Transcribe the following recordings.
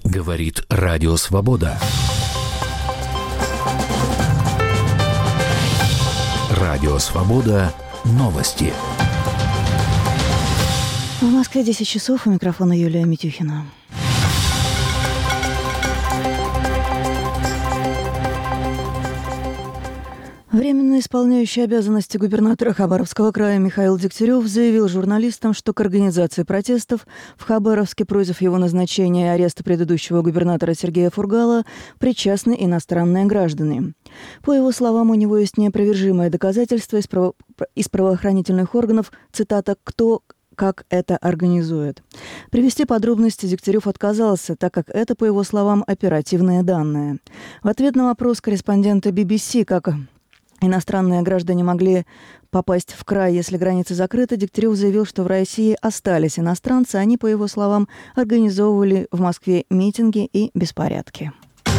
Говорит Радио Свобода. Радио Свобода. Новости. В Москве 10 часов. У микрофона Юлия Митюхина. Временно исполняющий обязанности губернатора Хабаровского края Михаил Дегтярев заявил журналистам, что к организации протестов в Хабаровске против его назначения и ареста предыдущего губернатора Сергея Фургала причастны иностранные граждане. По его словам, у него есть неопровержимое доказательство из правоохранительных органов, цитата, «кто как это организует». Привести подробности Дегтярев отказался, так как это, по его словам, оперативные данные. В ответ на вопрос корреспондента BBC, как иностранные граждане могли попасть в край, если границы закрыты, Дегтярев заявил, что в России остались иностранцы. Они, по его словам, организовывали в Москве митинги и беспорядки.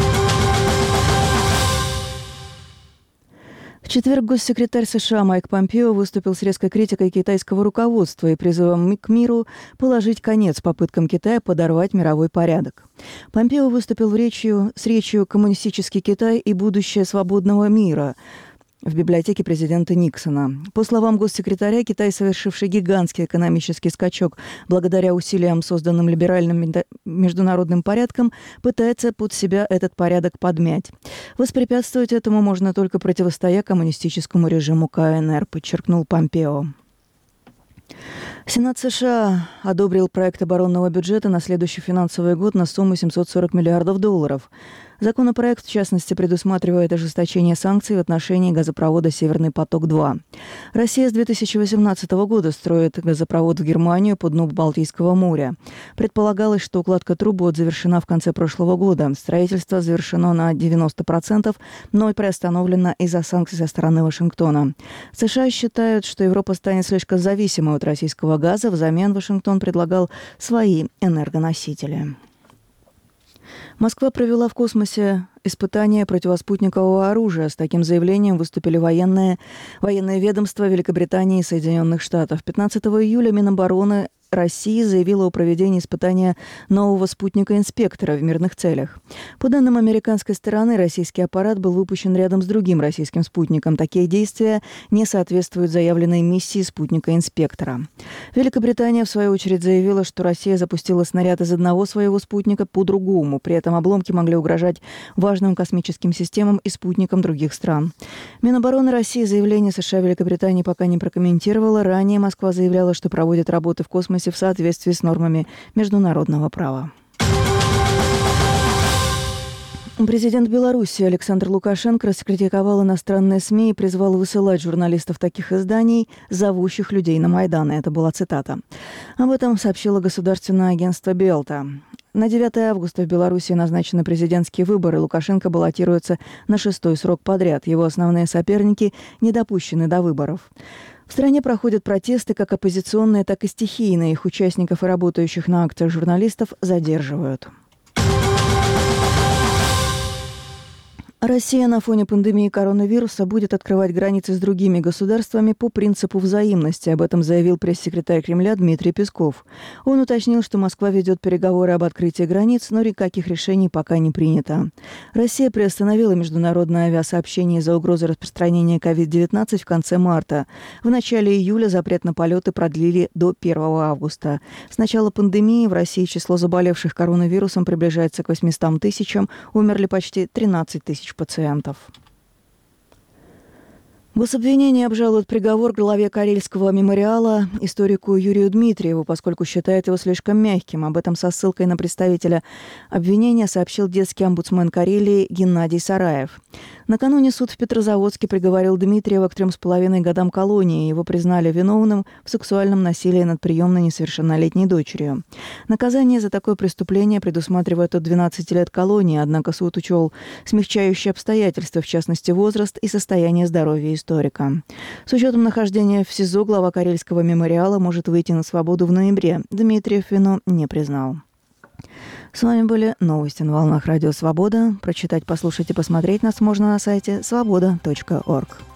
В четверг госсекретарь США Майк Помпео выступил с резкой критикой китайского руководства и призывом к миру положить конец попыткам Китая подорвать мировой порядок. Помпео выступил с речью «Коммунистический Китай и будущее свободного мира» в библиотеке президента Никсона. По словам госсекретаря, Китай, совершивший гигантский экономический скачок благодаря усилиям, созданным либеральным международным порядком, пытается под себя этот порядок подмять. Воспрепятствовать этому можно только противостоя коммунистическому режиму КНР, подчеркнул Помпео. Сенат США одобрил проект оборонного бюджета на следующий финансовый год на сумму $740 миллиардов. Законопроект, в частности, предусматривает ожесточение санкций в отношении газопровода «Северный поток-2». Россия с 2018 года строит газопровод в Германию по дну Балтийского моря. Предполагалось, что укладка труб будет завершена в конце прошлого года. Строительство завершено на 90%, но и приостановлено из-за санкций со стороны Вашингтона. США считают, что Европа станет слишком зависимой от российского газа. Взамен Вашингтон предлагал свои энергоносители. Москва провела в космосе испытания противоспутникового оружия. С таким заявлением выступили военные ведомства Великобритании и Соединенных Штатов. 15 июля Минобороны России заявила о проведении испытания нового спутника «Инспектора» в мирных целях. По данным американской стороны, российский аппарат был выпущен рядом с другим российским спутником. Такие действия не соответствуют заявленной миссии спутника «Инспектора». Великобритания, в свою очередь, заявила, что Россия запустила снаряд из одного своего спутника по другому. При этом обломки могли угрожать важным космическим системам и спутникам других стран. Минобороны России заявление США и Великобритании пока не прокомментировала. Ранее Москва заявляла, что проводит работы в космосе в соответствии с нормами международного права. Президент Беларуси Александр Лукашенко раскритиковал иностранные СМИ и призвал высылать журналистов таких изданий, зовущих людей на Майдан. Это была цитата. Об этом сообщило государственное агентство «Белта». На 9 августа в Беларуси назначены президентские выборы. Лукашенко баллотируется на 6-й срок подряд. Его основные соперники не допущены до выборов. В стране проходят протесты как оппозиционные, так и стихийные. Их участников и работающих на акциях журналистов задерживают. Россия на фоне пандемии коронавируса будет открывать границы с другими государствами по принципу взаимности. Об этом заявил пресс-секретарь Кремля Дмитрий Песков. Он уточнил, что Москва ведет переговоры об открытии границ, но никаких решений пока не принято. Россия приостановила международное авиасообщение из-за угрозы распространения COVID-19 в конце марта. В начале июля запрет на полеты продлили до 1 августа. С начала пандемии в России число заболевших коронавирусом приближается к 800 тысячам, умерли почти 13 тысяч пациентов. Гособвинение обжалует приговор главе Карельского мемориала историку Юрию Дмитриеву, поскольку считает его слишком мягким. Об этом со ссылкой на представителя обвинения сообщил детский омбудсмен Карелии Геннадий Сараев. Накануне суд в Петрозаводске приговорил Дмитриева к 3,5 годам колонии. Его признали виновным в сексуальном насилии над приемной несовершеннолетней дочерью. Наказание за такое преступление предусматривает от 12 лет колонии, однако суд учел смягчающие обстоятельства, в частности возраст и состояние здоровья историка. С учетом нахождения в СИЗО глава Карельского мемориала может выйти на свободу в ноябре. Дмитриев вину не признал. С вами были новости на волнах Радио Свобода. Прочитать, послушать и посмотреть нас можно на сайте svoboda.org.